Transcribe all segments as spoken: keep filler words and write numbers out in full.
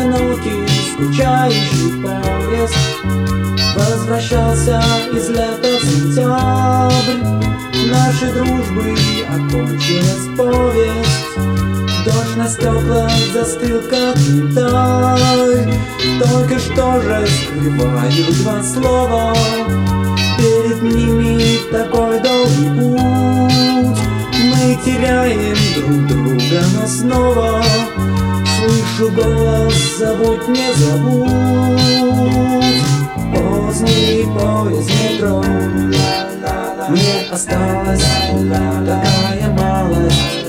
одинокий, скучающий поезд возвращался из лета в сентябрь. Нашей дружбы окончилась повесть. Дождь на стеклах застыл, как янтарь. Только что же скрываю два слова. Перед ними такой долгий путь. Мы теряем друг друга, но снова слышу голос: забудь, не забудь. Поздний поезд метро, мне осталась такая малость.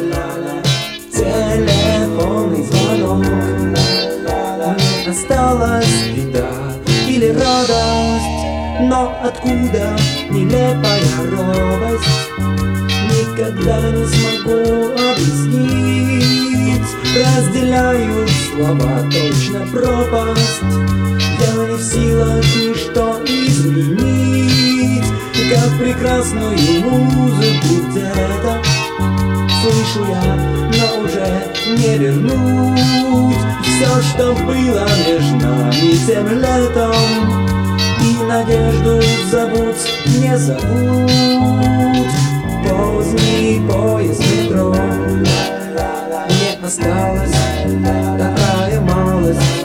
Телефонный звонок, мне осталась беда или радость. Но откуда нелепая робость? Никогда не смогу объяснить. Разделяют слова точно пропасть. Я не в силах ничто изменить. Как прекрасную музыку где-то слышу я, но уже не вернуть. Все, что было между нами тем летом, и надежду забудь, не забудь. Поздний поезд метро, мне осталась такая малость.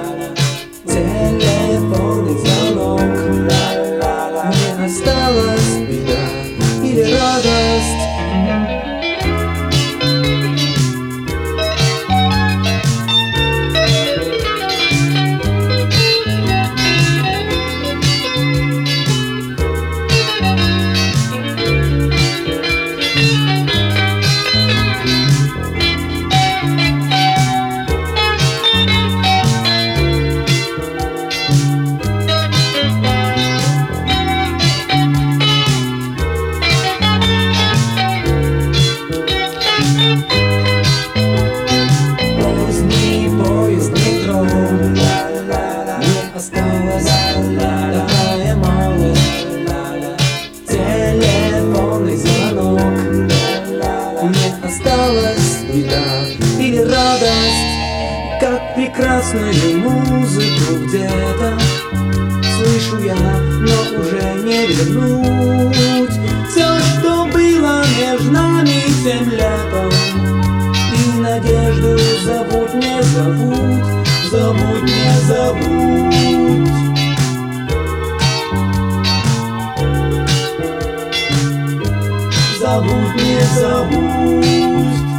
Телефонный звонок, мне осталась беда или радость. Осталась такая малость. Телефонный звонок, мне осталась беда или радость. Как прекрасную музыку где-то слышу я, но уже не вернуть. Все, что было между нами тем летом, и надежду забудь, не забудь. Забудь, не забудь. Забудь, не забудь.